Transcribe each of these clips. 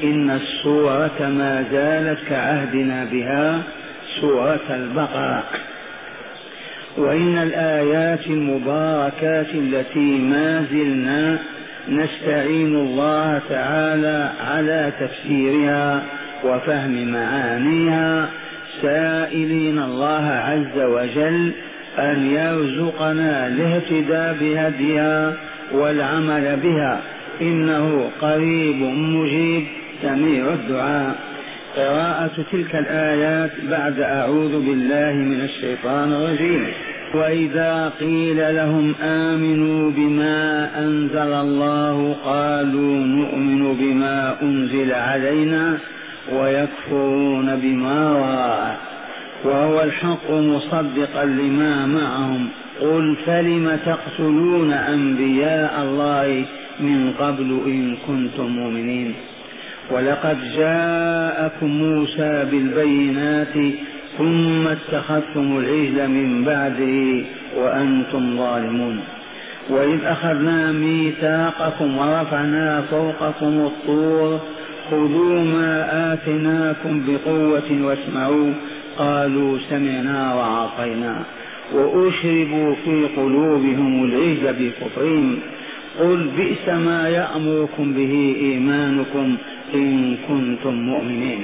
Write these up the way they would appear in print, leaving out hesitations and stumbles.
إن السورة ما زالت كعهدنا بها سورة البقرة، وإن الآيات المباركات التي ما زلنا نستعين الله تعالى على تفسيرها وفهم معانيها، سائلين الله عز وجل أن يرزقنا الاهتداء بهديها والعمل بها، إنه قريب مجيب سميع الدعاء. قراءة تلك الآيات بعد أعوذ بالله من الشيطان الرجيم. وإذا قيل لهم آمنوا بما أنزل الله قالوا نؤمن بما أنزل علينا ويكفرون بما وراءه وهو الحق مصدقا لما معهم قل فلم تقتلون أنبياء الله من قبل إن كنتم مؤمنين ولقد جاءكم موسى بالبينات ثم اتخذتم العجل من بعده وأنتم ظالمون وإذ أخذنا ميثاقكم ورفعنا فوقكم الطور خذوا ما آتيناكم بقوة واسمعوا قالوا سمعنا وعصينا وأشربوا في قلوبهم العجل بكفرهم قل بئس ما يأمركم به إيمانكم إن كنتم مؤمنين.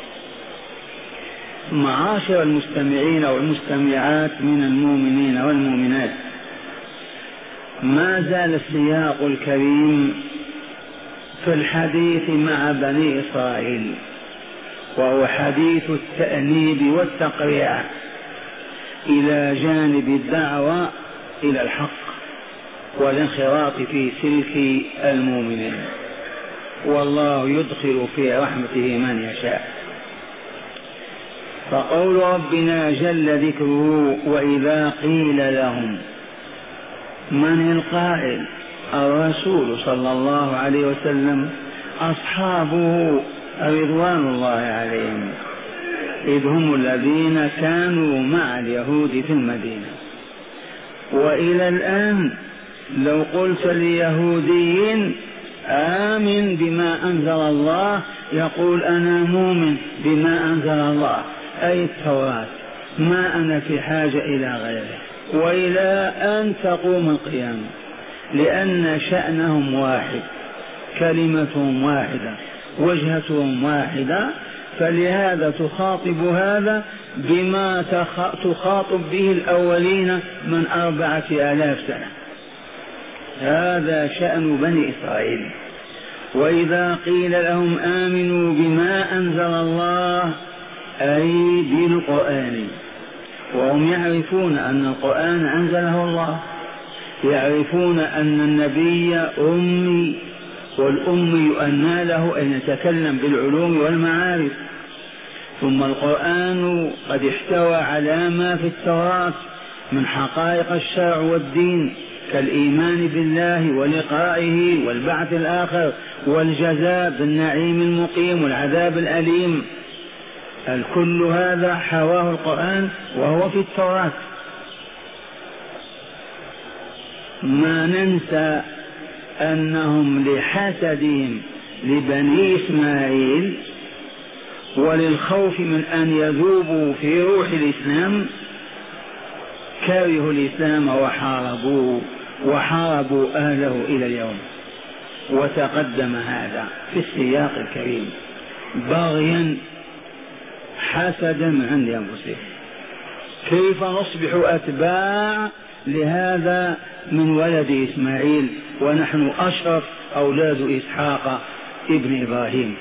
معاشر المستمعين والمستمعات من المؤمنين والمؤمنات، ما زال السياق الكريم في الحديث مع بني إسرائيل، وهو حديث التأنيب والتقريع إلى جانب الدعوة إلى الحق والانخراط في سلك المؤمنين، والله يدخل في رحمته من يشاء. فقول ربنا جل ذكره وإذا قيل لهم، من القائل؟ الرسول صلى الله عليه وسلم، أصحابه رضوان الله عليهم، إذ هم الذين كانوا مع اليهود في المدينة. وإلى الآن لو قلت ليهودي آمن بما أنزل الله يقول أنا مؤمن بما أنزل الله أي التوراة، ما أنا في حاجة إلى غيره، وإلى أن تقوم القيامة، لأن شأنهم واحد، كلمتهم واحدة، وجهتهم واحدة، فلهذا تخاطب هذا بما تخاطب به الأولين من 4000 سنة. هذا شأن بني إسرائيل. وإذا قيل لهم آمنوا بما أنزل الله أي بالقرآن، وهم يعرفون أن القرآن أنزله الله، يعرفون أن النبي أمي، والأمي يؤنى له أن يتكلم بالعلوم والمعارف، ثم القرآن قد احتوى على ما في التوراة من حقائق الشرع والدين كالإيمان بالله ولقائه والبعث الآخر والجزاء بالنعيم المقيم والعذاب الأليم، الكل هذا حواه القرآن وهو في التوراة. ما ننسى أنهم لحسدهم لبني إسماعيل وللخوف من أن يذوبوا في روح الإسلام كرهوا الإسلام وحاربوا أهله إلى اليوم. وتقدم هذا في السياق الكريم بغيا حسدا من عند أنفسهم. كيف نصبح أتباع لهذا من ولد إسماعيل ونحن أشرف أولاد إسحاق ابن إبراهيم،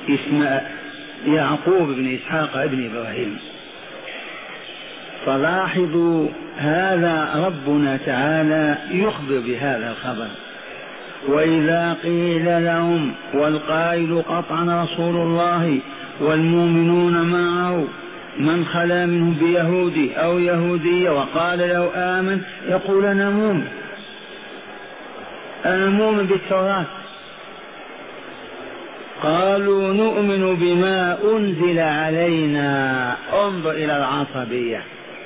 يعقوب بن إسحاق ابن إبراهيم. فلاحظوا هذا ربنا تعالى يخبر بهذا الخبر. وإذا قيل لهم، والقائل قطعا رسول الله والمؤمنون معه من خلا منهم بيهودي أو يهودية وقال له آمن يقول أنا مؤمن بالتوراة. قالوا نؤمن بما أنزل علينا. انظر إلى العصبية،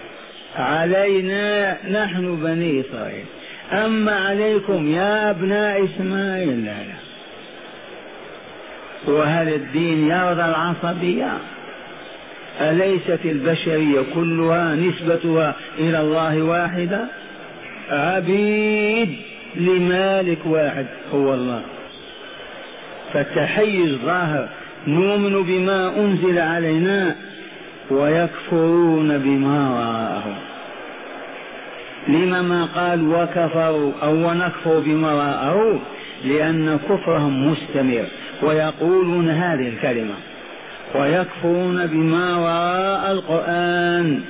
علينا نحن بني إسرائيل، أما عليكم يا أبناء إسماعيل لا. وهل الدين يرضى العصبية؟ أليست البشرية كلها نسبتها إلى الله واحدة؟ عبيد لمالك واحد هو الله. فالتحيز ظاهر، نؤمن بما أنزل علينا ويكفرون بما وراءه. لما ما قال وكفروا أو ونكفر بما وراءه؟ لأن كفرهم مستمر ويقولون هذه الكلمة، ويكفرون بما وراء القرآن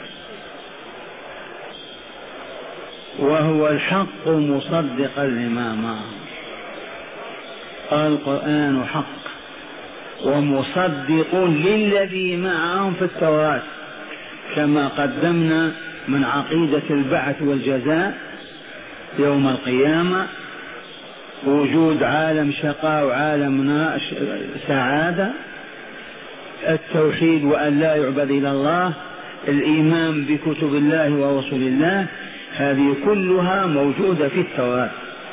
وهو الحق مصدقا لما معه. القرآن حق ومصدق للذي معهم في التوراة، كما قدمنا من عقيدة البعث والجزاء يوم القيامة، وجود عالم شقاء وعالم سعادة، التوحيد وأن لا يعبد إلا الله، الإيمان بكتب الله ورسول الله، هذه كلها موجودة في التوراة.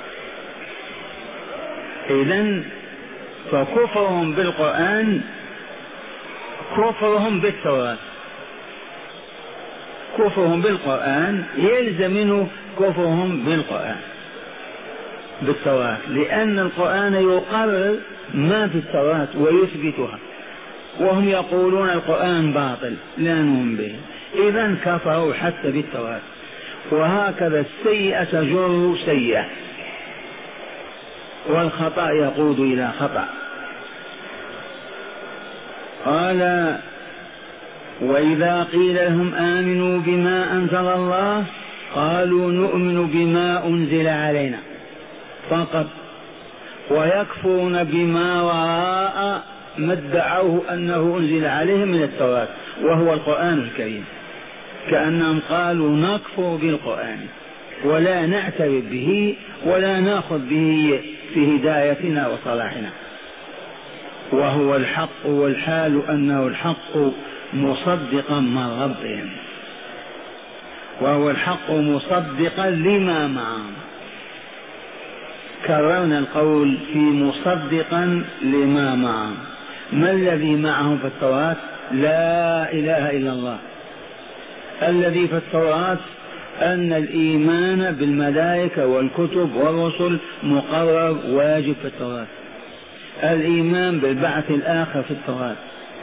إذن فكفرهم بالقرآن كفرهم بالتوراة، كفرهم بالقرآن يلزم منه كفرهم بالتوراة، لأن القرآن يقرر ما في التوراة ويثبتها، وهم يقولون القرآن باطل لا نؤمن به. إذن كفروا حتى بالتوراة. وهكذا السيئة تجر سيئة والخطأ يقود إلى خطأ. قال وإذا قيل لهم آمنوا بما أنزل الله قالوا نؤمن بما أنزل علينا فقط، ويكفرون بما وراء ما ادعوه أنه أنزل عليهم من التوراة وهو القرآن الكريم، كأنهم قالوا نكفر بالقرآن ولا نعترف به ولا نأخذ به في هدايتنا وصلاحنا، وهو الحق، والحال أنه الحق مصدقا من ربهم، وهو الحق مصدقا لما معهم. كررنا القول في مصدقا لما معهم. ما الذي معهم في التوراة؟ لا إله إلا الله. الذي في التوراة أن الإيمان بالملائكة والكتب والرسل مقرر واجب في التوراة، الإيمان بالبعث الآخر في التوراة،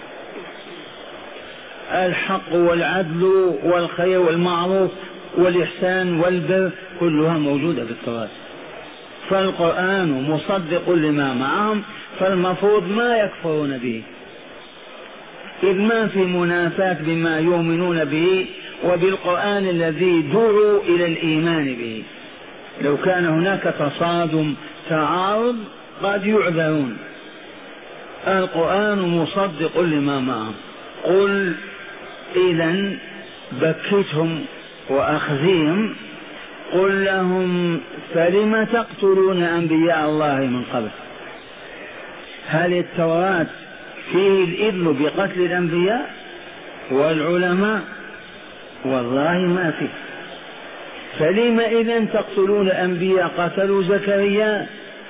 الحق والعدل والخير والمعروف والإحسان والبر كلها موجودة في التوراة. فالقرآن مصدق لما معهم، فالمفروض ما يكفرون به، إذ ما في منافاة بما يؤمنون به وبالقرآن الذي دعوا إلى الإيمان به. لو كان هناك تصادم تعارض قد يعذرون. القرآن مصدق لما معهم. قل إذن بكتهم وأخزيهم، قل لهم فلم تقتلون أنبياء الله من قبل؟ هل التوراة فيه الإذن بقتل الأنبياء والعلماء؟ والله ما فيه. فلم إذن تقتلون أنبياء؟ قتلوا زكريا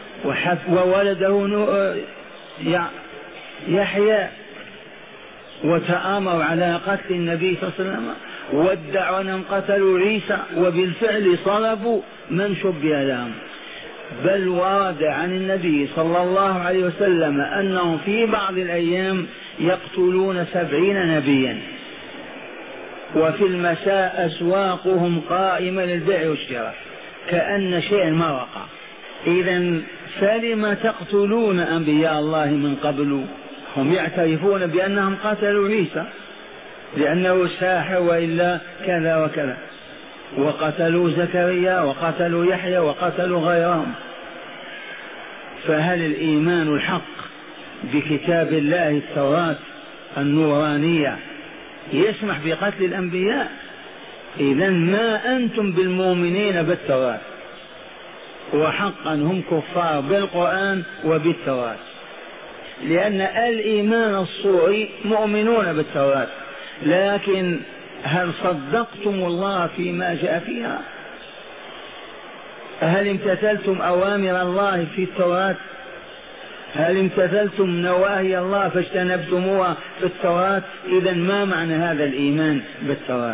وولده يحيى وتآمروا على قتل النبي صلى الله عليه وسلم، وادعوا أنهم قتلوا عيسى وبالفعل صلبوا من شبه لهم. بل ورد عن النبي صلى الله عليه وسلم أنهم في بعض الأيام يقتلون 70 نبيا، وفي المساء أسواقهم قائمة للبيع والشراء كأن شيء ما وقع. إذن فلم تقتلون أنبياء الله من قبل؟ هم يعترفون بأنهم قتلوا عيسى لأنه ساحر وإلا كذا وكذا، وقتلوا زكريا وقتلوا يحيى وقتلوا غيرهم. فهل الإيمان الحق بكتاب الله التوراة النورانية يسمح بقتل الأنبياء؟ إذن ما أنتم بالمؤمنين بالتوراة، وحقا هم كفار بالقرآن وبالتوراة، لأن الإيمان الصوري مؤمنون بالتوراة، لكن هل صدقتم الله فيما جاء فيها؟ هل امتثلتم أوامر الله في التوراة؟ هل امتثلتم نواهي الله فاجتنبتموها في التوراة؟ إذا ما معنى هذا الإيمان بالتوراة؟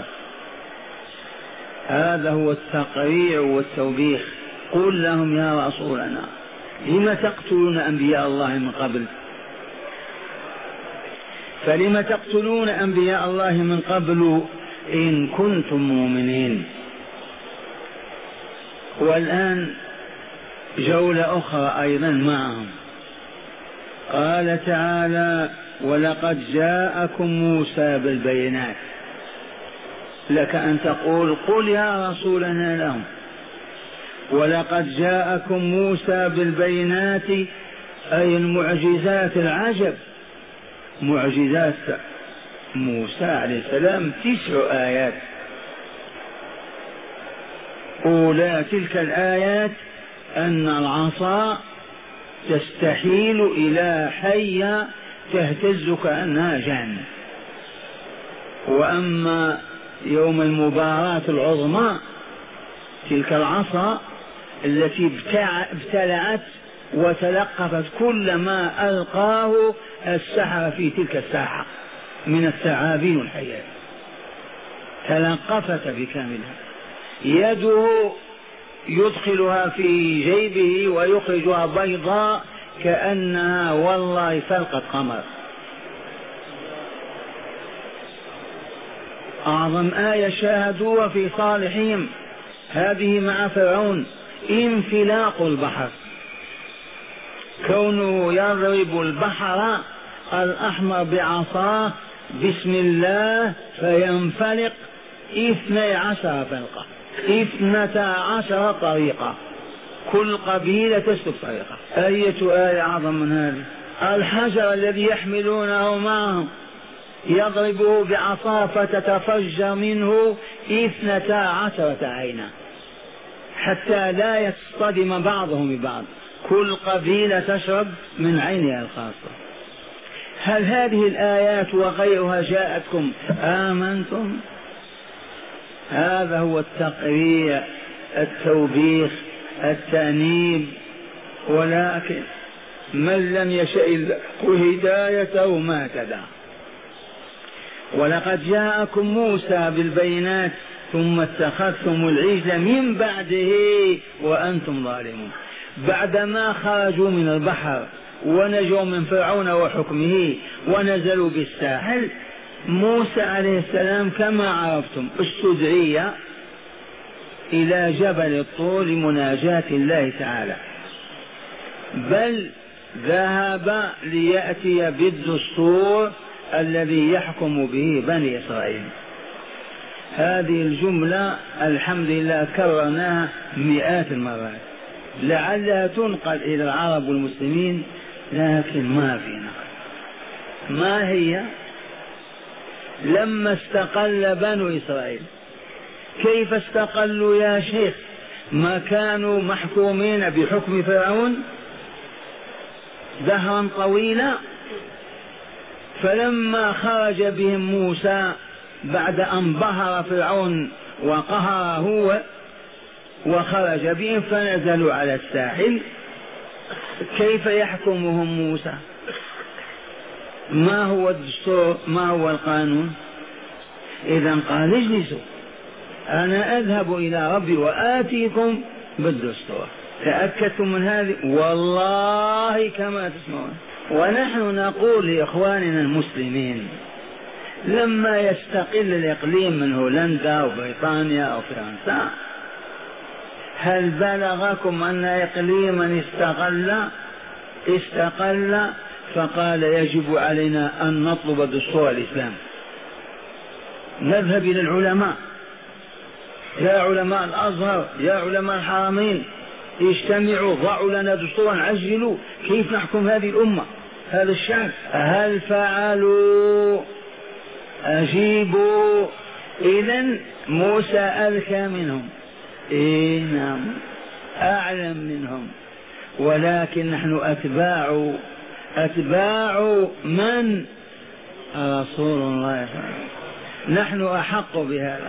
هذا هو التقريع والتوبيخ. قل لهم يا رسولنا لم تقتلون أنبياء الله من قبل؟ فلم تقتلون أنبياء الله من قبل إن كنتم مؤمنين. والآن جولة أخرى أيضا معهم. قال تعالى ولقد جاءكم موسى بالبينات. لك أن تقول قل يا رسولنا لهم ولقد جاءكم موسى بالبينات أي المعجزات العجب. معجزات موسى عليه السلام 9 آيات. أولى تلك الآيات أن العصا تستحيل إلى حية تهتز كأنها جان. وأما يوم المباراة العظمى تلك العصا التي ابتلعت وتلقفت كل ما ألقاه السحرة في تلك الساحة من الثعابين والحيات، تلقفت بكاملها. يده يدخلها في جيبه ويخرجها بيضاء كأنها والله فلقة قمر. أعظم آية شاهدوها في صالحهم هذه مع فرعون، انفلاق البحر، كونه يضرب البحر الأحمر بعصاه بسم الله فينفلق 12 فلقة، 12 طريقة، كل قبيلة تسلك طريقة. أية آية أعظم من هذه؟ الحجر الذي يحملونه معهم يضربه بعصا فتتفجر منه 12 عينا حتى لا يصطدم بعضهم ببعض، كل قبيلة تشرب من عينها الخاصة. هل هذه الآيات وغيرها جاءتكم آمنتم؟ هذا هو التقريع، التوبيخ، التأنيب. ولكن من لم يشاء الله هدايته ما اهتدى. ولقد جاءكم موسى بالبينات ثم اتخذتم العجل من بعده وأنتم ظالمون. بعدما خرجوا من البحر ونجوا من فرعون وحكمه ونزلوا بالساحل، موسى عليه السلام كما عرفتم استدعي إلى جبل الطور لمناجاة الله تعالى، بل ذهب ليأتي بالدستور الذي يحكم به بني إسرائيل. هذه الجملة الحمد لله كررناها مئات المرات لعلها تنقل إلى العرب والمسلمين، لكن ما في نقل. ما هي؟ لما استقل بنو إسرائيل، كيف استقلوا يا شيخ؟ ما كانوا محكومين بحكم فرعون دهرا طويلا؟ فلما خرج بهم موسى بعد أن ظهر فرعون وقهر هو وخرج بهم فنزلوا على الساحل، كيف يحكمهم موسى؟ ما هو الدستور؟ ما هو القانون؟ إذا قال اجلسوا أنا أذهب إلى ربي وآتيكم بالدستور. تأكدتم من هذه؟ والله كما تسمعون. ونحن نقول لإخواننا المسلمين لما يستقل الإقليم من هولندا أو بريطانيا أو فرنسا، هل بلغكم أن إقليما استقل فقال يجب علينا أن نطلب دستور الإسلام؟ نذهب إلى العلماء، يا علماء الأزهر، يا علماء الحرمين، اجتمعوا ضعوا لنا دستورا عجلوا كيف نحكم هذه الأمة هذا الشعب. هل فعلوا؟ أجيبوا. إذن موسى أذكى منهم، نعم أعلم منهم، ولكن نحن أتباع من؟ رسول الله، نحن أحق بهذا.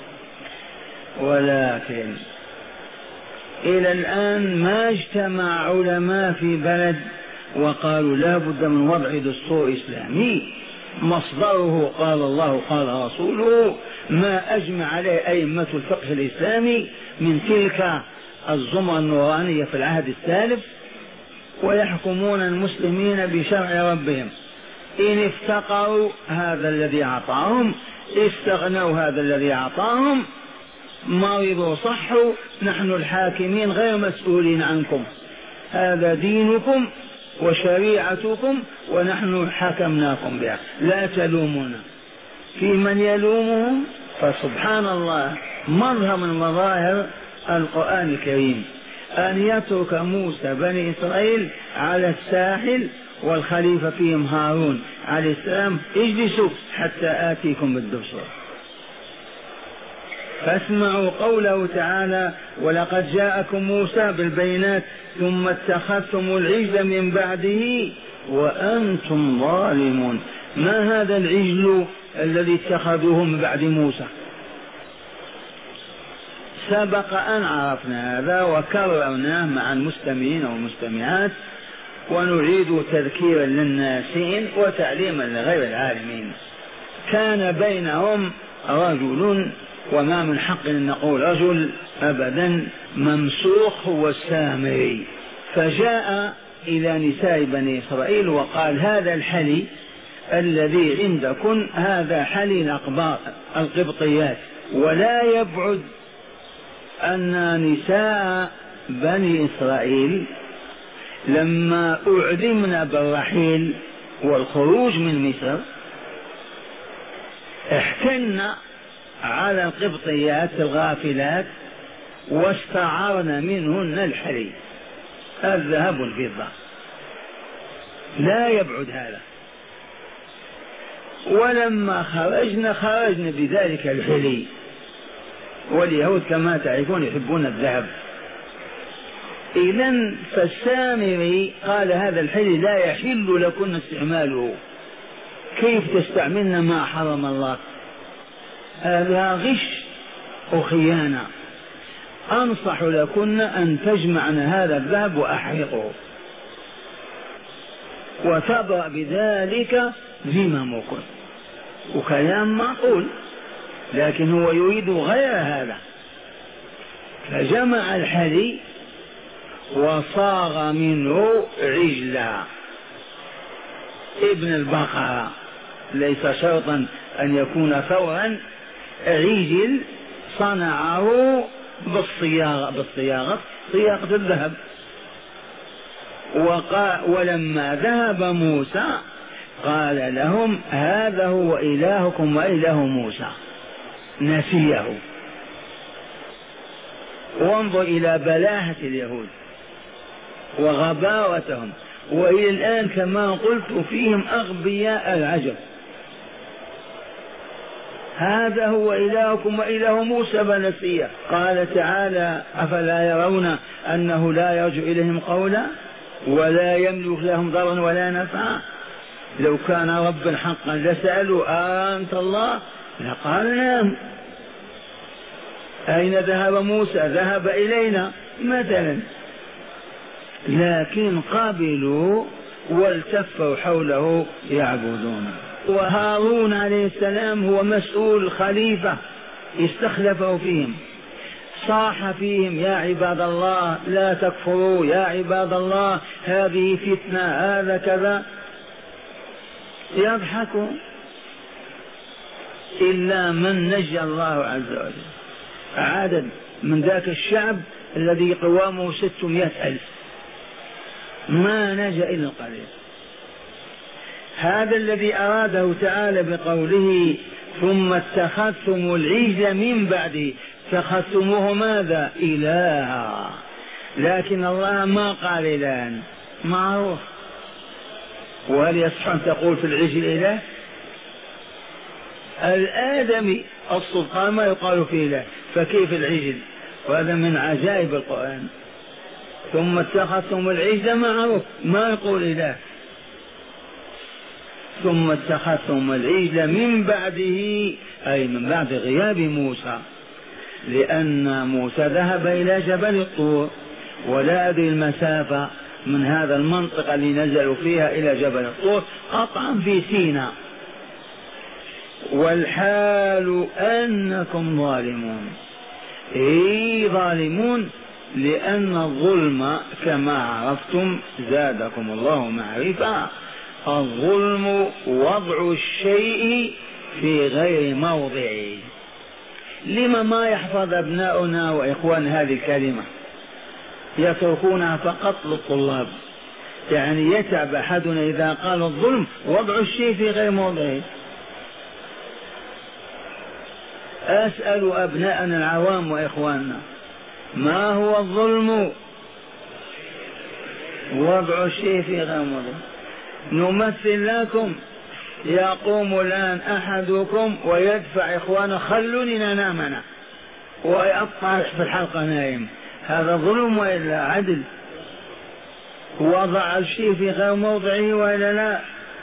ولكن إلى الآن ما اجتمع علماء في بلد وقالوا لا بد من وضع دستور إسلامي مصدره قال الله قال رسوله، ما أجمع عليه أئمة الفقه الإسلامي من تلك الزمرة النورانية في العهد السالف، ويحكمون المسلمين بشرع ربهم. إن افتقروا هذا الذي أعطاهم، استغنوا هذا الذي أعطاهم، مرضوا صحوا، نحن الحاكمين غير مسؤولين عنكم، هذا دينكم وشريعتكم ونحن حكمناكم بها، لا تلومونا. في من يلومهم؟ فسبحان الله مظهر من مظاهر القرآن الكريم أن يترك موسى بني إسرائيل على الساحل والخليفة فيهم هارون عليه السلام، اجلسوا حتى آتيكم بالدستور. فاسمعوا قوله تعالى: ولقد جاءكم موسى بالبينات ثم اتخذتم العجل من بعده وأنتم ظالمون. ما هذا العجل الذي اتخذوه من بعد موسى؟ سبق أن عرفنا هذا وكررناه مع المستمعين والمستمعات، ونعيد تذكيرا للناسين وتعليما لغير العالمين. كان بينهم رجل، وما من حق أن نقول رجل أبدا، ممسوخ هو السامري، فجاء إلى نساء بني إسرائيل وقال: هذا الحلي الذي عندكم هذا حلي الأقباط القبطيات، ولا يبعد أن نساء بني إسرائيل لما أعلمنا بالرحيل والخروج من مصر احتن على القبطيات الغافلات واستعرنا منهن الحلي الذهب والفضة، لا يبعد هذا. ولما خرجنا بذلك الحلي، واليهود كما تعرفون يحبون الذهب. إذن فالسامري قال: هذا الحلي لا يحل لكن استعماله، كيف تستعملن ما حرم الله؟ هذا غش وخيانة، أنصح لكن أن تجمعن هذا الذهب وأحرقه وتبرأ بذلك ذممكم. وكلام معقول، لكن هو يريد غير هذا. فجمع الحلي وصاغ منه عجلا ابن البقرة، ليس شرطا أن يكون ثورا، عجل صنعه صياغة الذهب. ولما ذهب موسى قال لهم: هذا هو إلهكم وإله موسى، نسيه. وانظر إلى بلاهة اليهود وغباوتهم، وإلى الآن كما قلت فيهم أغبياء العجب. هذا هو إلهكم وإله موسى فنسيه. قال تعالى: أفلا يرون أنه لا يرجع إليهم قولا ولا يملك لهم ضرا ولا نفعا؟ لو كان ربا حقا لسألوا: أنت الله؟ لقال: نعم. أين ذهب موسى؟ ذهب إلينا مثلا. لكن قبلوا والتفوا حوله يعبدون. وهارون عليه السلام هو مسؤول الخليفة، استخلفه فيهم، صاح فيهم: يا عباد الله لا تكفروا، يا عباد الله هذه فتنة، هذا كذا. يضحكوا إلا من نجى الله عز وجل. عدد من ذاك الشعب الذي قوامه 600,000 ما نجا إلا القليل. هذا الذي أراده تعالى بقوله: ثم اتخذتم العجل من بعده، اتخذتموه ماذا؟ إلها. لكن الله ما قال إلها، معروف. وهل يصح أن تقول في العجل إله؟ الآدمي السلطان ما يقال فيه إله، فكيف العجل؟ وهذا من عجائب القرآن. ثم اتخذتم العجل، معروف، ما يقول إله. ثم اتخذتم العجل من بعده، أي من بعد غياب موسى، لأن موسى ذهب إلى جبل الطور ولا أدري المسافة، من هذا المنطقة اللي نزلوا فيها إلى جبل الطور قطعا في سيناء، والحال أنكم ظالمون. ظالمون لأن الظلم كما عرفتم زادكم الله معرفة، الظلم وضع الشيء في غير موضعه. لما ما يحفظ أبناؤنا وإخوان هذه الكلمة، يتركونها فقط للطلاب. يعني يتعب أحدنا إذا قال الظلم وضع الشيء في غير موضعه. أسأل أبناءنا العوام وإخواننا، ما هو الظلم؟ وضع الشيء في غير موضعه. نمثل لكم، يقوم الآن أحدكم ويدفع إخوانه خلوني ننامنا ويقطع في الحلقة نايم، هذا ظلم وإلا عدل؟ وضع الشيء في غير موضعه وإلا لا؟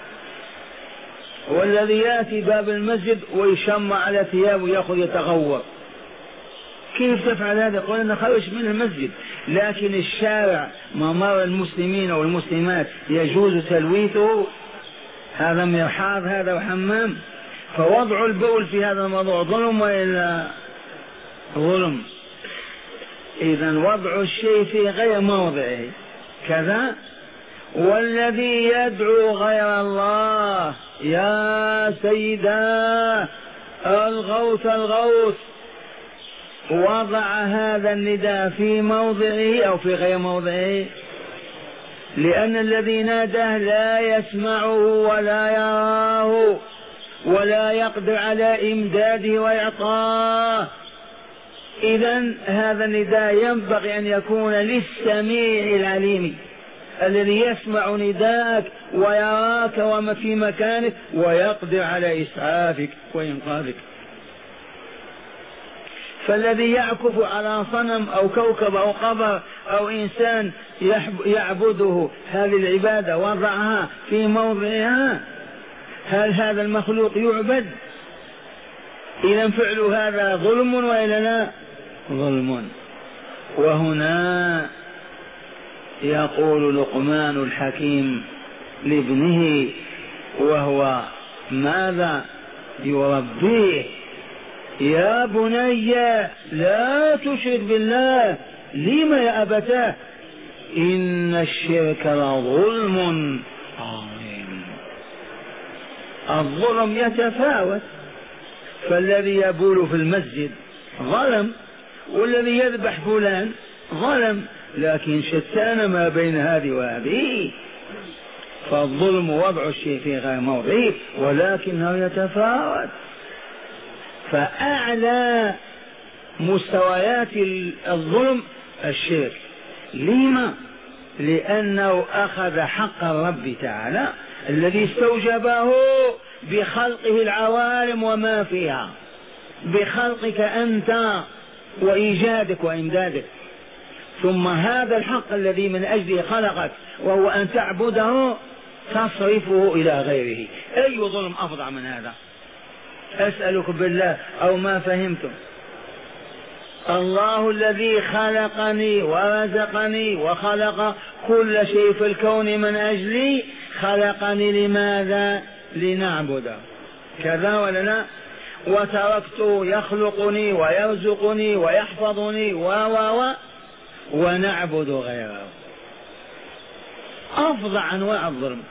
والذي يأتي باب المسجد ويشم على ثيابه ويأخذ يتغوط، كيف تفعل هذا؟ يقول أنا خرج من المسجد، لكن الشارع ممر المسلمين والمسلمات يجوز تلويثه، هذا مرحاض هذا وحمام. فوضع البول في هذا الموضوع ظلم وإلا ظلم؟ إذن وضع الشيء في غير موضعه كذا. والذي يدعو غير الله يا سيدا الغوث الغوث، وضع هذا النداء في موضعه أو في غير موضعه؟ لأن الذي ناداه لا يسمعه ولا يراه ولا يقدر على إمداده وإعطاه. إذن هذا النداء ينبغي أن يكون للسميع العليم الذي يسمع نداءك ويراك وما في مكانك ويقدر على إسعافك وإنقاذك. فالذي يعكف على صنم أو كوكب أو قبر أو إنسان يعبده هذه العبادة وضعها في موضعها، هل هذا المخلوق يعبد؟ إذا فعل هذا ظلم وإلا لا؟ ظلم. وهنا يقول لقمان الحكيم لابنه وهو ماذا يربيه: يا بني لا تشرك بالله. لما يا أبتاه؟ إن الشرك لظلم عظيم. الظلم يتفاوت، فالذي يبول في المسجد ظلم، والذي يذبح فلان ظلم، لكن شتان ما بين هذه وهذه. فالظلم وضع الشيء في غير موضعه ولكنه يتفاوت. فأعلى مستويات الظلم الشرك. لما؟ لأنه أخذ حق الرب تعالى الذي استوجبه بخلقه العوالم وما فيها، بخلقك أنت وإيجادك وإمدادك، ثم هذا الحق الذي من أجله خلقك وهو أن تعبده تصرفه إلى غيره. أي ظلم أفظع من هذا؟ أسألك بالله أو ما فهمتم؟ الله الذي خلقني ورزقني وخلق كل شيء في الكون من أجلي، خلقني لماذا؟ لنعبده، كذا ولا لا؟ وتركته يخلقني ويرزقني ويحفظني ونعبد غيره. أفظع أنواع الظلم.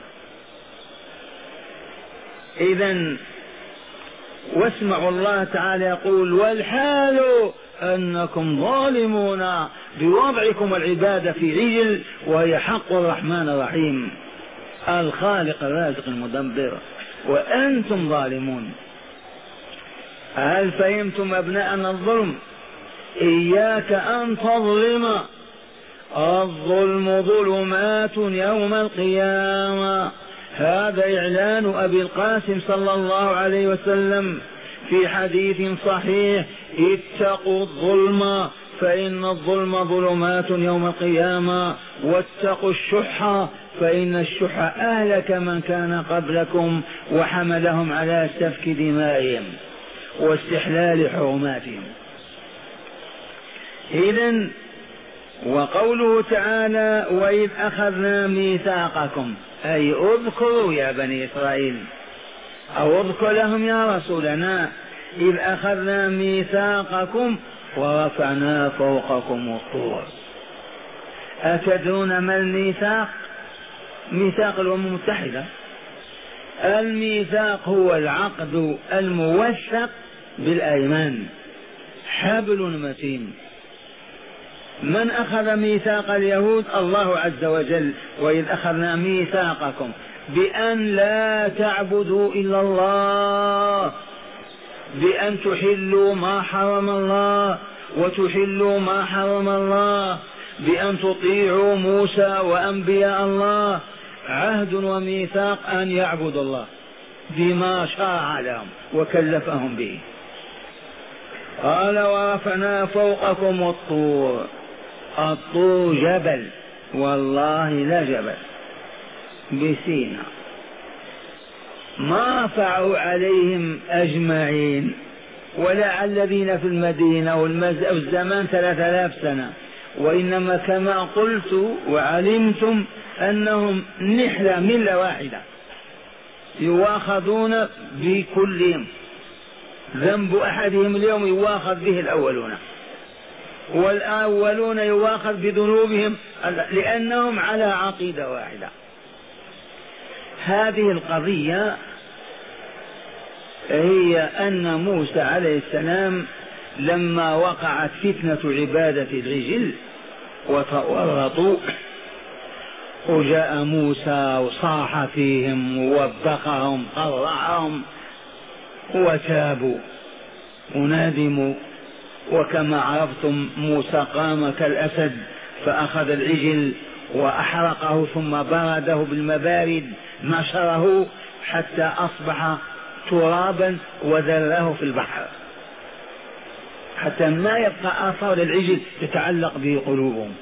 إذن واسمعوا الله تعالى يقول: والحال أنكم ظالمون بوضعكم العبادة في رجل وهي حق الرحمن الرحيم الخالق الرازق المدبر، وأنتم ظالمون. هل فهمتم أبناءنا الظلم؟ إياك أن تظلم. الظلم ظلمات يوم القيامة. هذا إعلان أبي القاسم صلى الله عليه وسلم في حديث صحيح: اتقوا الظلم فإن الظلم ظلمات يوم القيامة، واتقوا الشح فإن الشح أهلك من كان قبلكم وحملهم على سفك دمائهم واستحلال حرماتهم. إذن وقوله تعالى وإذ أخذنا ميثاقكم، أي اذكروا يا بني إسرائيل، أو اذكر لهم يا رسولنا إذ أخذنا ميثاقكم ورفعنا فوقكم الطور. أتدرون ما الميثاق؟ ميثاق الأمم المتحدة. الميثاق هو العقد الموثق بالأيمان، حبل متين. من أخذ ميثاق اليهود؟ الله عز وجل، وإذ أخذنا ميثاقكم بأن لا تعبدوا إلا الله، بأن تحلوا ما حرم الله وتحلوا ما حرم الله، بأن تطيعوا موسى وأنبياء الله. عهد وميثاق أن يعبدوا الله بما شرع لهم وكلفهم به. قال ورفعنا فوقكم الطور. الطور جبل، والله لا جبل بسينا، ما رفعوا عليهم أجمعين ولا الذين في المدينة والزمان 3000 سنة، وإنما كما قلت وعلمتم أنهم نحلة ملة واحدة، يواخذون بكلهم، ذنب أحدهم اليوم يواخذ به الأولون، والأولون يواخذ بذنوبهم لأنهم على عقيدة واحدة. هذه القضية هي أن موسى عليه السلام لما وقعت فتنة عبادة العجل وتورطوا، وجاء موسى وصاح فيهم ووبخهم قرعهم وتابوا وندموا. وكما عرفتم موسى قام كالأسد فأخذ العجل وأحرقه ثم برده بالمبارد، نشره حتى أصبح ترابا وذره في البحر حتى ما يبقى آثار للعجل تتعلق به قلوبهم.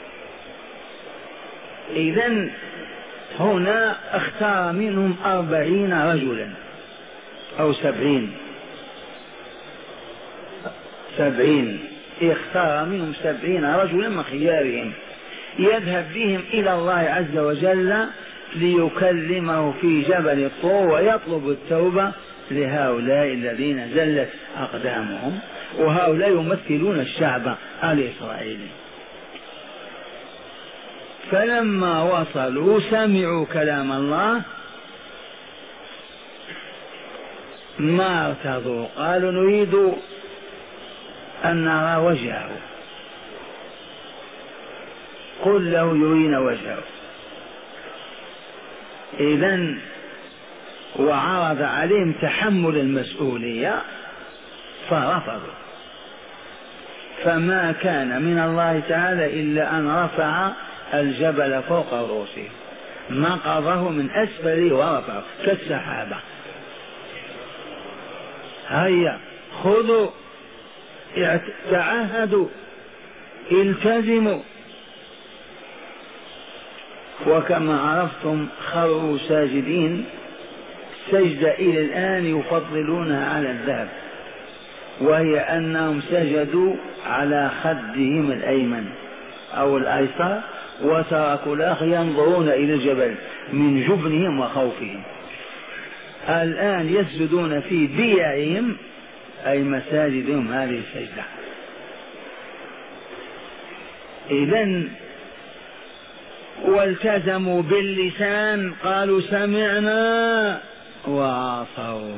إذن هنا اختار منهم 40 رجلا أو 70 اختار منهم 70 رجلا من خيارهم يذهب بهم إلى الله عز وجل ليكلمه في جبل الطور ويطلب التوبة لهؤلاء الذين زلت أقدامهم، وهؤلاء يمثلون الشعب الإسرائيلي. فلما وصلوا سمعوا كلام الله ما ارتضوا، قالوا نريد أن نرى وجهه، قل له يرينا وجهه. إذن وعرض عليهم تحمل المسؤولية فرفضوا، فما كان من الله تعالى إلا أن رفع الجبل فوق رؤوسهم، نقضه من أسفله ورفعه كالسحابة. هيا خذوا، تعهدوا، التزموا. وكما عرفتم خروا ساجدين، سجدة إلى الآن يفضلونها على الذهب، وهي أنهم سجدوا على خدهم الأيمن أو الأيسر وتركوا الآخر ينظرون إلى الجبل من جبنهم وخوفهم. الآن يسجدون في بيعهم أي مساجدهم هذه السجدة. إذن والتزموا باللسان، قالوا سمعنا وعصوا.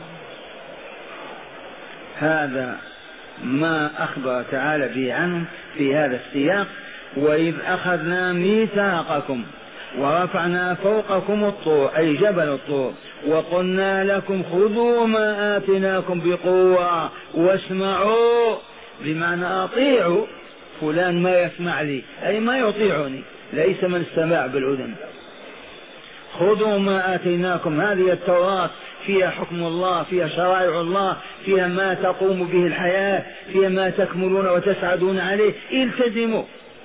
هذا ما أخبر تعالى به عنهم في هذا السياق. وإذ أخذنا ميثاقكم ورفعنا فوقكم الطور أي جبل الطور وقلنا لكم خذوا ما آتيناكم بقوة واسمعوا، بمعنى أطيعوا. فلان ما يسمع لي أي ما يطيعني، ليس من السماع بالأذن. خذوا ما آتيناكم، هذه التوراة فيها حكم الله، فيها شرائع الله، فيها ما تقوم به الحياة، فيها ما تكملون وتسعدون عليه، التزموا.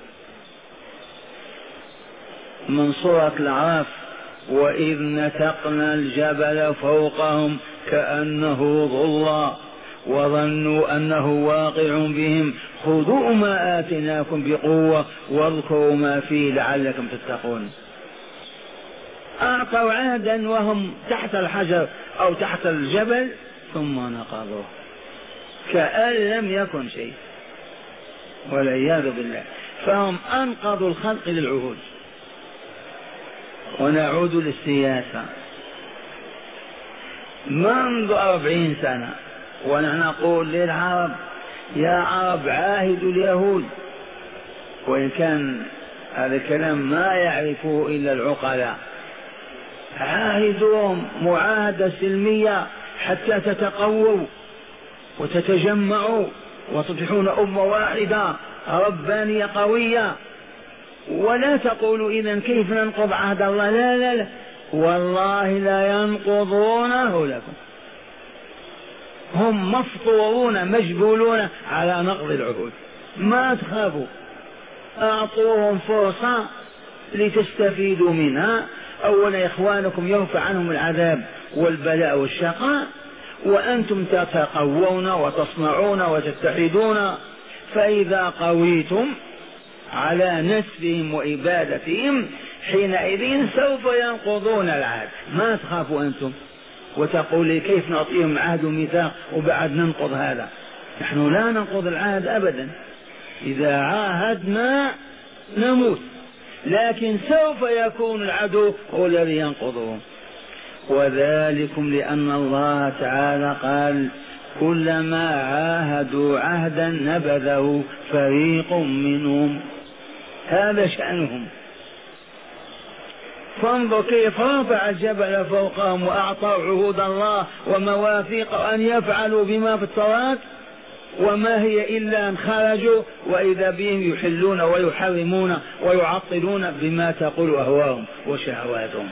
من سورة الأعراف وإذ نتقنا الجبل فوقهم كأنه ظلة وظنوا أنه واقع بهم خذوا ما آتناكم بقوة واذكروا ما فيه لعلكم تتقون. أعطوا عهدا وهم تحت الحجر أو تحت الجبل ثم نقضوه كأن لم يكن شيء والعياذ بالله. فهم أنقضوا الخلق للعهود. ونعود للسياسة. منذ 40 سنة ونحن نقول للعرب يا عرب عاهدوا اليهود، وإن كان هذا الكلام ما يعرفه إلا العقلاء. عاهدوهم معاهدة سلمية حتى تتقووا وتتجمعوا وتصبحون أمة واحدة ربانية قوية. ولا تقولوا إذن كيف ننقض عهد الله، لا لا لا والله لا ينقضونه لكم، هم مفطورون مجبولون على نقض العهود. ما تخافوا، أعطوهم فرصة لتستفيدوا منها. أولا إخوانكم يرفع عنهم العذاب والبلاء والشقاء، وأنتم تتقوون وتصنعون وتتحدون، فإذا قويتم على نسفهم وإبادتهم حينئذ سوف ينقضون العهد. ما تخافوا أنتم وتقول لي كيف نعطيهم عهد وميثاق وبعد ننقض هذا. نحن لا ننقض العهد أبدا، إذا عاهدنا نموت، لكن سوف يكون العدو هو الذي ينقضه. وذلكم لأن الله تعالى قال كلما عاهدوا عهدا نبذه فريق منهم، هذا شأنهم. فانظر كيف رفع الجبل فوقهم وأعطوا عهود الله ومواثيق أن يفعلوا بما في التوراة، وما هي إلا أن خرجوا وإذا بهم يحلون ويحرمون ويعطلون بما تقول أهواهم وشهواتهم.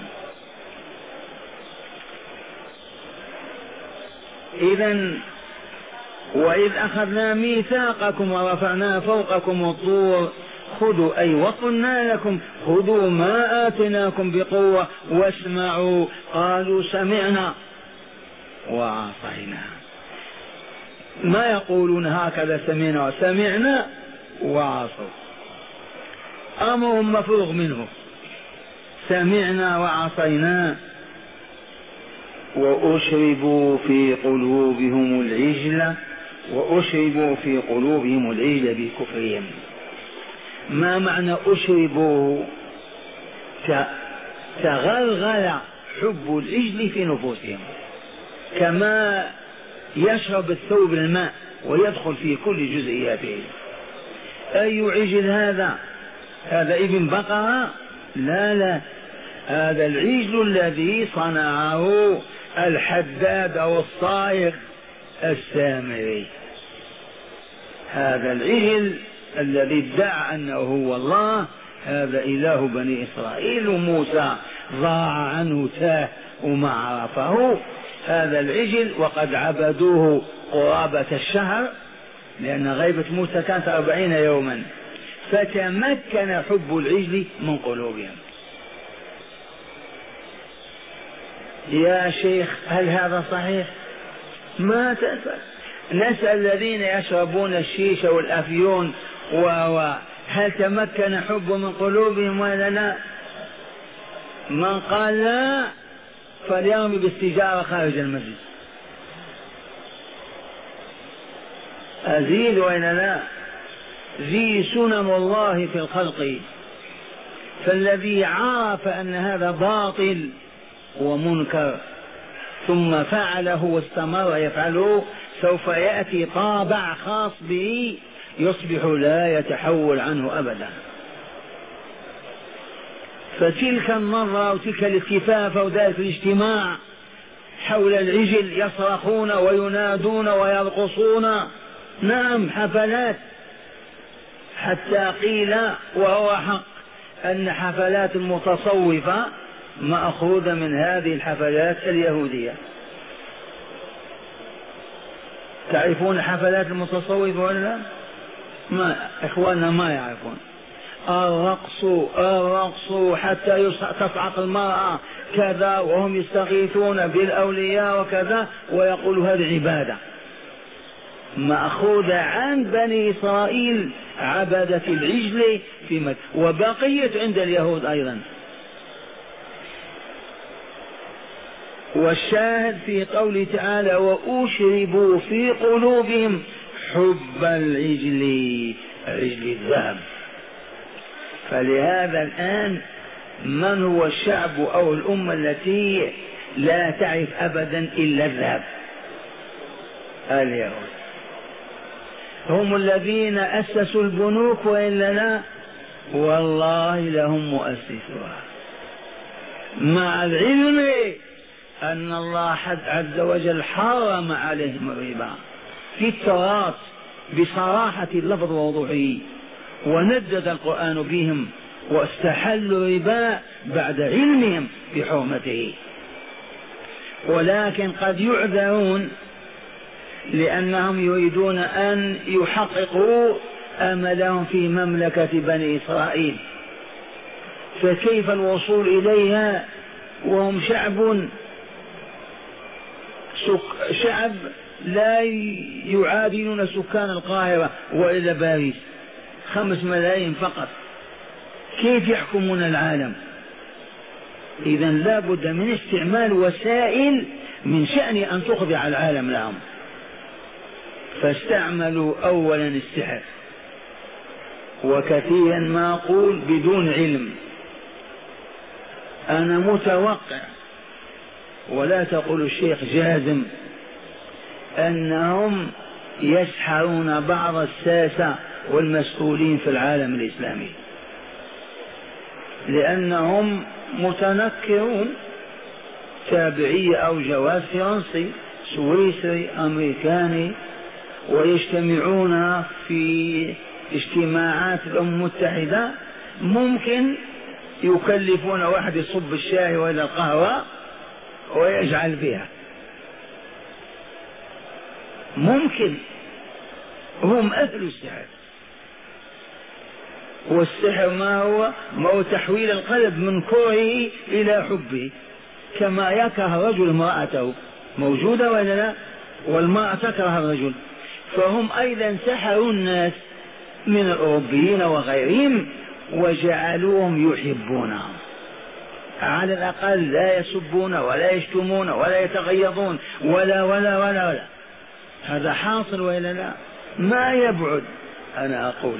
إذن وإذ أخذنا ميثاقكم ورفعنا فوقكم الطور خذوا أي وقلنا لكم خذوا ما آتناكم بقوة واسمعوا. قالوا سمعنا وعصينا، ما يقولون هكذا سمعنا وسمعنا وعصوا، أمرهم مفروغ منه. سمعنا وعصينا. وأشربوا في قلوبهم العجل، وأشربوا في قلوبهم العجل بكفرهم. ما معنى أشربوا؟ تغلغل حب العجل في نفوسهم كما يشرب الثوب الماء ويدخل في كل جزئياته. أي عجل هذا؟ هذا ابن بقرة؟ لا لا، هذا العجل الذي صنعه الحداد أو الصائغ السامري. هذا العجل الذي ادعى أنه هو الله، هذا إله بني إسرائيل، وموسى ضاع عنه تاه وما عرفه. هذا العجل وقد عبدوه قرابة الشهر، لأن غيبة موسى كانت 40 يوما، فتمكن حب العجل من قلوبهم. يا شيخ هل هذا صحيح؟ ما تسأل، نسأل الذين يشربون الشيشة والأفيون هل تمكن حب من قلوبهم ولا لا؟ من قال لا فليرمي بالسجارة خارج المسجد. أزيد وإلا لا؟ ذي سنن الله في الخلق، فالذي عرف أن هذا باطل ومنكر ثم فعله واستمر يفعله سوف يأتي طابع خاص به يصبح لا يتحول عنه أبدا. فتلك النظرة وتلك الالتفافة وذلك الاجتماع حول العجل يصرخون وينادون ويرقصون، نعم حفلات، حتى قيل وهو حق أن حفلات المتصوفة مأخوذة من هذه الحفلات اليهودية. تعرفون حفلات المتصوفة ولا لا؟ ما إخواننا ما يعرفون. الرقص حتى تصعق المرأة كذا، وهم يستغيثون بالأولياء وكذا، ويقولوا هذه عبادة. مأخوذة عن بني إسرائيل عبدة العجل في مكة، وبقيت عند اليهود أيضا. والشاهد في قوله تعالى وأشربوا في قلوبهم حب العجل، عجل الذهب. فلهذا الآن من هو الشعب أو الأمة التي لا تعرف أبدا إلا الذهب؟ اليهود. هم الذين أسسوا البنوك وإلا لا؟ والله لهم مؤسسوها، مع العلم أن الله عز وجل حرم عليهم الربا في التوراة بصراحة اللفظ ووضوحه، وندد القرآن بهم واستحلوا الربا بعد علمهم بحرمته. ولكن قد يعذرون لأنهم يريدون أن يحققوا أملهم في مملكة بني إسرائيل، فكيف الوصول إليها وهم شعب لا يعادلون سكان القاهرة وإلا باريس، 5 ملايين فقط، كيف يحكمون العالم؟ إذا لا بد من استعمال وسائل من شأن أن تخضع العالم لهم. فاستعملوا أولا السحر، وكثيرا ما أقول بدون علم. أنا متوقع ولا تقول الشيخ جازم أنهم يسحرون بعض الساسة والمسؤولين في العالم الإسلامي، لأنهم متنكرون، تابعية أو جواز فرنسي سويسري أمريكاني، ويجتمعون في اجتماعات الأمم المتحدة. ممكن يكلفون واحد يصب الشاي وإلى القهوة ويجعل بها، ممكن. هم أهل السحر. والسحر ما هو تحويل القلب من كرهه إلى حبه، كما يكره الرجل امرأته، موجودة ولا لا؟ والمرأة تكره الرجل. فهم أيضا سحروا الناس من الأوروبيين وغيرهم وجعلوهم يحبونهم، على الأقل لا يسبون ولا يشتمون ولا يتغيظون ولا ولا ولا ولا. هذا حاصل ولا لا؟ ما يبعد. أنا أقول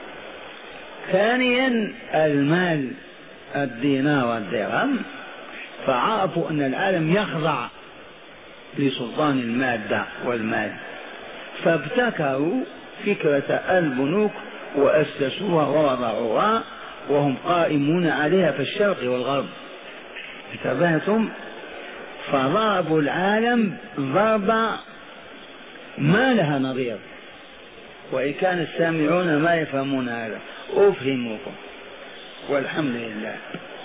ثانيا المال، الدينار والدرهم، فعرفوا أن العالم يخضع لسلطان المادة والمال، فابتكروا فكرة البنوك وأسسوها ووضعوها وهم قائمون عليها في الشرق والغرب. انتبهتم؟ فضربوا العالم ضربة ما لها نظير، وإن كان السامعون ما يفهمون هذا أفهمكم والحمد لله.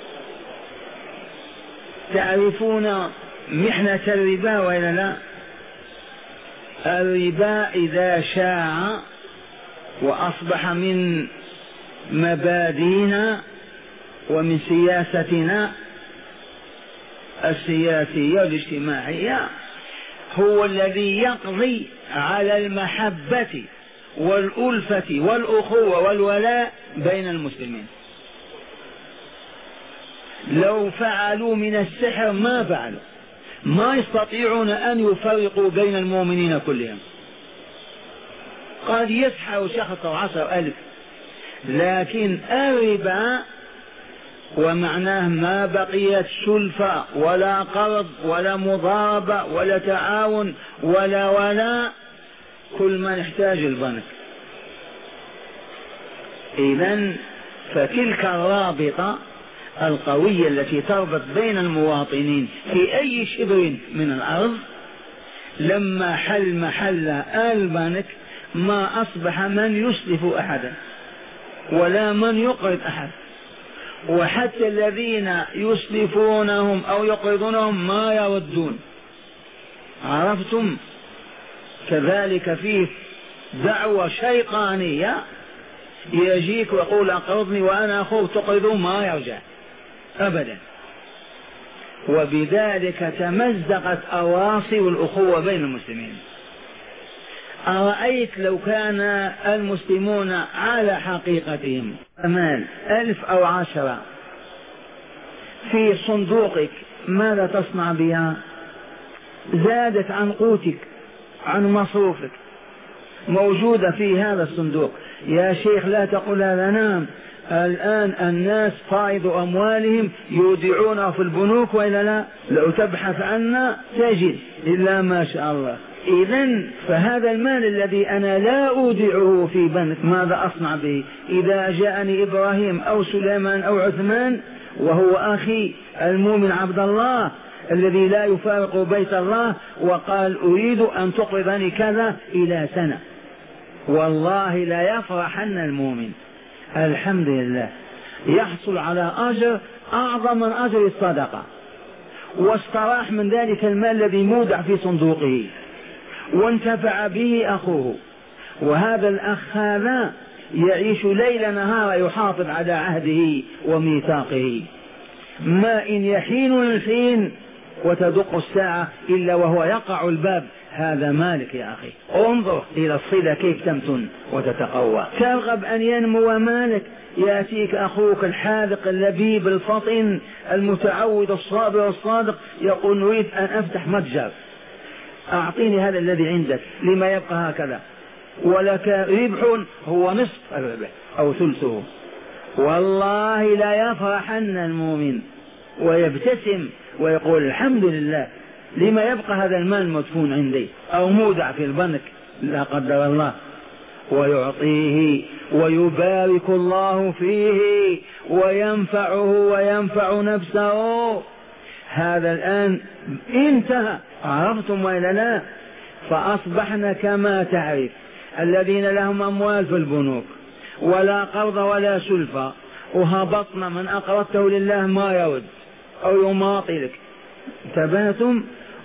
تعرفون محنة الربا وإلا لا؟ الربا إذا شاع وأصبح من مبادئنا ومن سياستنا السياسية والاجتماعية، هو الذي يقضي على المحبة والألفة والأخوة والولاء بين المسلمين. لو فعلوا من السحر ما فعلوا، ما يستطيعون أن يفرقوا بين المؤمنين كلهم. قد يسحر شخص 10,000، لكن الربا ومعناه ما بقيت سلفة ولا قرض ولا مضاربة ولا تعاون ولا كل ما نحتاج البنك. إذن فتلك الرابطة القوية التي تربط بين المواطنين في أي شبر من الأرض، لما حل محل البنك ما أصبح من يسلف أحدا ولا من يقرض أحد، وحتى الذين يسلفونهم أو يقرضونهم ما يردون. عرفتم؟ كذلك فيه دعوة شيطانية، يجيك ويقول أقرضني وأنا أخوك تقرضون، ما يرجع أبدا. وبذلك تمزقت أواصر الأخوة بين المسلمين. أرأيت لو كان المسلمون على حقيقتهم مال 1000 أو 10 في صندوقك، ماذا تصنع بها؟ زادت عن قوتك، عن مصروفك، موجودة في هذا الصندوق. يا شيخ لا تقول هذا. نعم، الآن الناس فائض أموالهم يودعونها في البنوك، وإلا لا؟ لو تبحث عنا تجد إلا ما شاء الله. إذن فهذا المال الذي أنا لا أودعه في بنك ماذا أصنع به؟ إذا جاءني إبراهيم أو سليمان أو عثمان وهو أخي المؤمن عبد الله الذي لا يفارق بيت الله وقال أريد أن تقرضني كذا إلى سنة، والله لا يفرحن المؤمن. الحمد لله، يحصل على أجر أعظم من أجر الصدقة، واستراح من ذلك المال الذي مودع في صندوقه وانتفع به أخوه. وهذا الأخ هذا يعيش ليل نهار يحافظ على عهده وميثاقه، ما إن يحين الحين وتدق الساعة إلا وهو يقع الباب. هذا مالك يا أخي. انظر إلى الصلة كيف تمتن وتتقوى. ترغب أن ينمو مالك، يأتيك أخوك الحاذق اللبيب الفطن المتعود الصابر الصادق يقول نريد أن أفتح متجر، أعطيني هذا الذي عندك، لما يبقى هكذا؟ ولك ربح هو نصف الربح أو ثلثه. والله لا يفرحن المؤمن ويبتسم ويقول الحمد لله، لما يبقى هذا المال مدفون عندي أو مودع في البنك لا قدر الله، ويعطيه ويبارك الله فيه وينفعه وينفع نفسه. هذا الآن انتهى، عرفتم وإلا لا؟ فأصبحنا كما تعرف الذين لهم أموال في البنوك ولا قرض ولا سلفة، وهبطنا من أقرضته لله ما يرد أو يماطلك. انتبهتم؟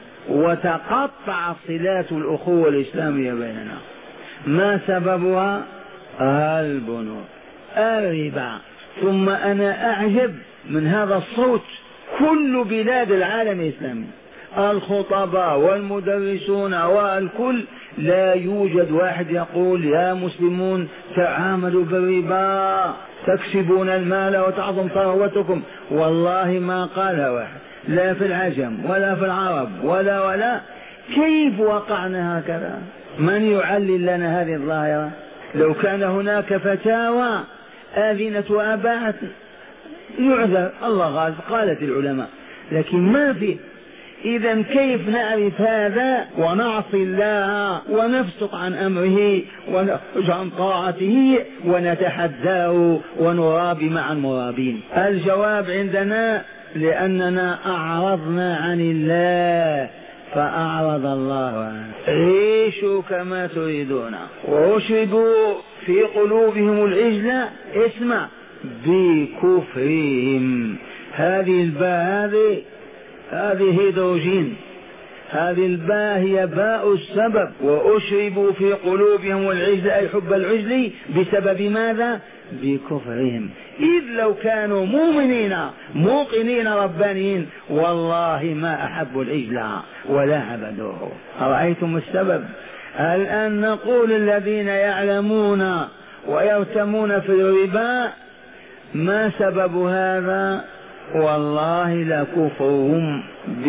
وتقطع صلات الأخوة الإسلامية بيننا. ما سببها؟ البنوك، الربا. ثم أنا أعجب من هذا الصوت، كل بلاد العالم الإسلامي الخطباء والمدرسون والكل لا يوجد واحد يقول يا مسلمون تعاملوا بالربا تكسبون المال وتعظم ثروتكم. والله ما قال واحد، لا في العجم ولا في العرب ولا. كيف وقعنا هكذا؟ من يعلل لنا هذه الظاهرة؟ لو كان هناك فتاوى آذنت وأباحت يعذر، الله غالب، قالت العلماء، لكن ما في. إذا كيف نعرف هذا ونعصي الله ونفسق عن أمره ونخرج عن طاعته ونتحداه ونرابي مع المرابين؟ الجواب عندنا لأننا أعرضنا عن الله فأعرض الله عنه. عيشوا كما تريدون. وأشربوا في قلوبهم العجل، اسمع، بكفرهم. هذه الباء هذه هيدروجين، هذه الباء هي باء السبب. وأشربوا في قلوبهم العجل أي حب العجل بسبب ماذا؟ بكفرهم. إذ لو كانوا مؤمنين موقنين ربانيين والله ما أحبوا العجل ولا عبدوه. أرأيتم السبب؟ الآن نقول الذين يعلمون ويرتمون في الربا ما سبب هذا؟ والله لكفرهم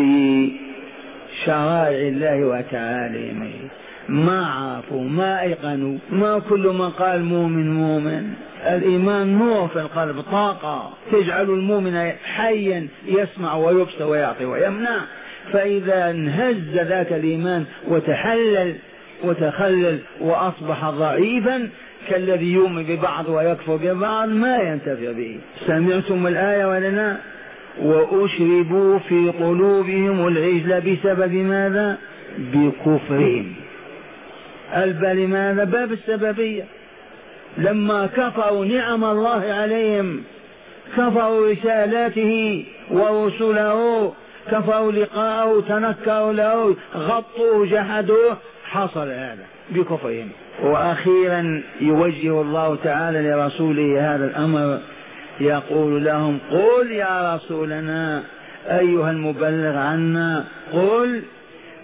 بشرائع الله وتعاليمه. ما عرفوا، ما أيقنوا. ما كل من قال مؤمن. الإيمان نور في القلب، طاقة تجعل المؤمن حيا يسمع ويبصر ويعطي ويمنع. فإذا انهز ذاك الإيمان وتخلل وأصبح ضعيفا كالذي يؤمن ببعض ويكفر ببعض ما ينتفع به. سمعتم الآية ولنا؟ وأشربوا في قلوبهم العجل بسبب ماذا؟ بكفرهم. الباء لماذا؟ باب السببية. لما كفروا نعم الله عليهم، كفروا رسالاته ورسله، كفروا لقاءه، تنكروا له، غطوه، جحدوه، حصل هذا بكفرهم. وأخيرا يوجه الله تعالى لرسوله هذا الأمر، يقول لهم قل يا رسولنا أيها المبلغ عنا، قل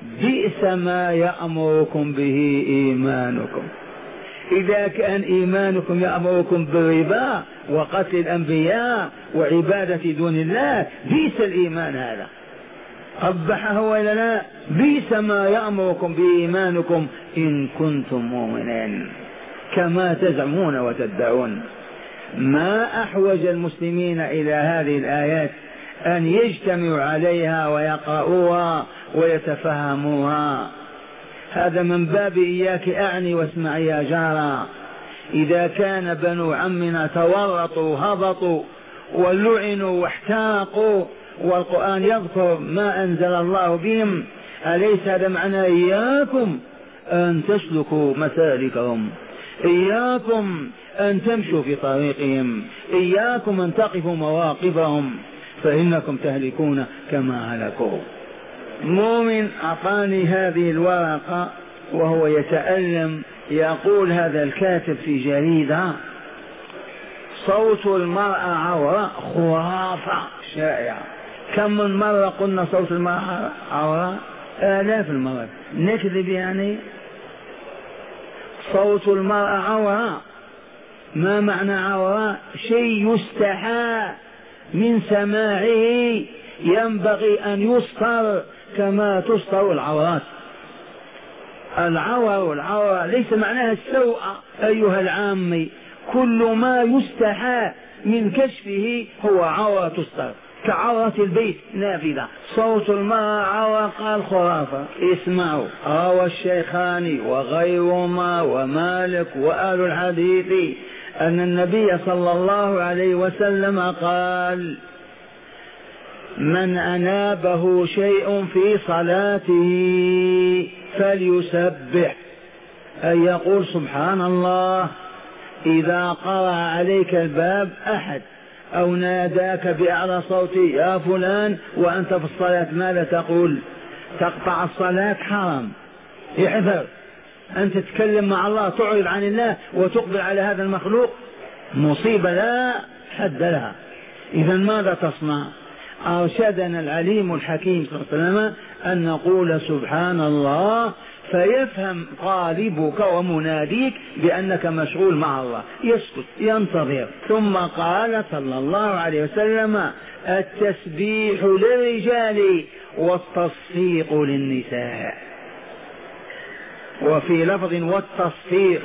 بئس ما يأمركم به إيمانكم. إذا كان إيمانكم يأمركم بالربا وقتل الأنبياء وعبادة دون الله، بئس الإيمان هذا، قبحه ولا لا؟ بئس ما يأمركم بإيمانكم إن كنتم مؤمنين كما تزعمون وتدعون. ما أحوج المسلمين إلى هذه الآيات أن يجتمعوا عليها ويقرؤوها ويتفهموها. هذا من باب إياك أعني واسمعي يا جارا. إذا كان بنو عمنا تورطوا وهبطوا ولعنوا واحتاقوا والقرآن يذكر ما أنزل الله بهم، أليس هذا معنى إياكم أن تسلكوا مسالكهم، إياكم أن تمشوا في طريقهم، إياكم أن تقفوا مواقفهم، فإنكم تهلكون كما هلكوا. مؤمن أعطاني هذه الورقة وهو يتألم، يقول هذا الكاتب في جريدة: صوت المرأة عورة خرافة شائعة. كم من مرة قلنا صوت المرأة عورة؟ آلاف المرات. نكذب يعني؟ صوت المرأة عورة. ما معنى عورة؟ شيء يستحى من سماعه، ينبغي أن يستر كما تستر العورات. العورة ليس معناها السوء أيها العامي، كل ما يستحى من كشفه هو عورة تستر، كعورة البيت نافذة. صوت المرأة عورة قال خرافة. اسمعوا، روى الشيخان وغيرهما ومالك وآل الحديث أن النبي صلى الله عليه وسلم قال: من أنابه شيء في صلاته فليسبح، أي يقول سبحان الله. إذا قرأ عليك الباب أحد أو ناداك بأعلى صوتي يا فلان وأنت في الصلاة، ماذا تقول؟ تقطع الصلاة، حرام، احذر. أنت تتكلم مع الله، تعرض عن الله وتقبل على هذا المخلوق، مصيبة لا حد لها. إذا ماذا تصنع؟ أرشدنا العليم الحكيم صلى الله عليه وسلم أن نقول سبحان الله، فيفهم طالبك ومناديك بأنك مشغول مع الله، يسكت ينتظر. ثم قال صلى الله عليه وسلم: التسبيح للرجال والتصفيق للنساء. وفي لفظ والتصفيح،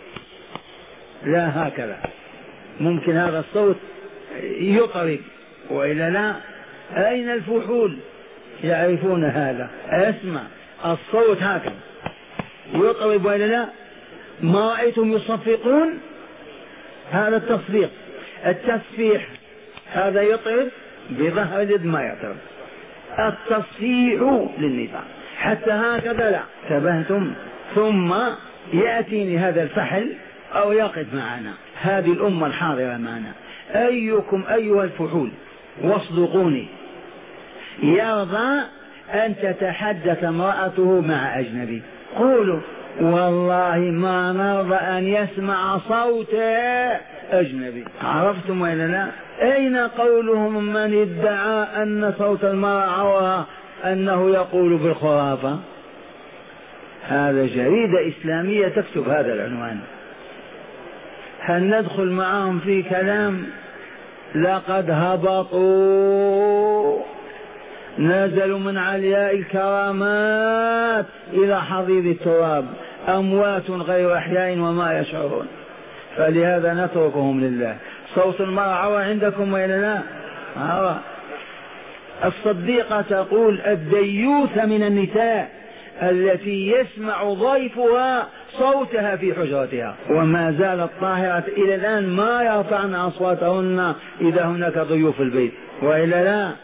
لا هكذا، ممكن هذا الصوت يطرب وإلا لا. أين الفحول؟ يعرفون هذا. اسمع، الصوت هكذا يطرب وإلا لا. ما رأيتم يصفقون؟ هذا التصفيق. التسبيح هذا يطرب بظهر اليد، ما يطرب. التصفيح للنساء حتى هكذا لا. انتبهتم؟ ثم يأتيني هذا الفحل أو يقف معنا، هذه الأمة الحاضرة معنا. أيكم أيها الفحول، واصدقوني، يرضى أن تتحدث امرأته مع أجنبي؟ قولوا والله ما نرضى أن يسمع صوت أجنبي. عرفتم وإلا لا؟ أين قولهم من ادعى أن صوت المرأة عورة أنه يقول بالخرافة؟ هذا جريدة إسلامية تكتب هذا العنوان. هل ندخل معهم في كلام؟ لقد هبطوا، نزلوا من علياء الكرامات إلى حضيض التراب، أموات غير أحياء وما يشعرون. فلهذا نتركهم لله. صوت المرأة عورة عندكم وإلا لا؟ عورة. الصديقة تقول: الديوث من النساء التي يسمع ضيفها صوتها في حجرتها، وما زالت طاهرة إلى الآن ما يرفعن أصواتهن إذا هناك ضيوف البيت وإلا لا.